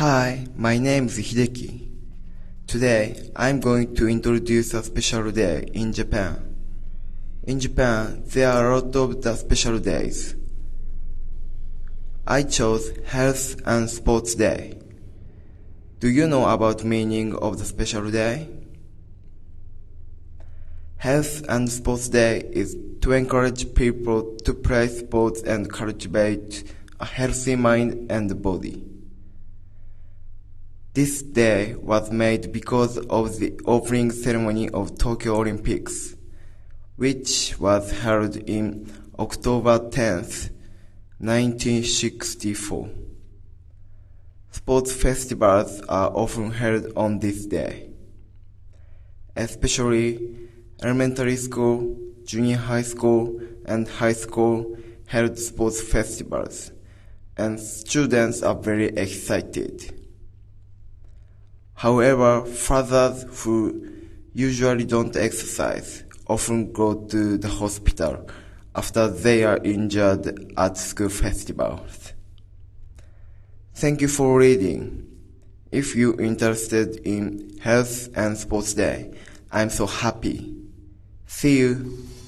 Hi, my name is Hideki. Today, I'm going to introduce a special day in Japan. In Japan, there are a lot of the special days. I chose Health and Sports Day. Do you know about meaning of the special day? Health and Sports Day is to encourage people to play sports and cultivate a healthy mind and body. This day was made because of the opening ceremony of Tokyo Olympics, which was held in October 10th, 1964. Sports festivals are often held on this day. Especially elementary school, junior high school, and high school held sports festivals, and students are very excited. However, fathers who usually don't exercise often go to the hospital after they are injured at school festivals. Thank you for reading. If you're interested in Health and Sports Day, I'm so happy. See you.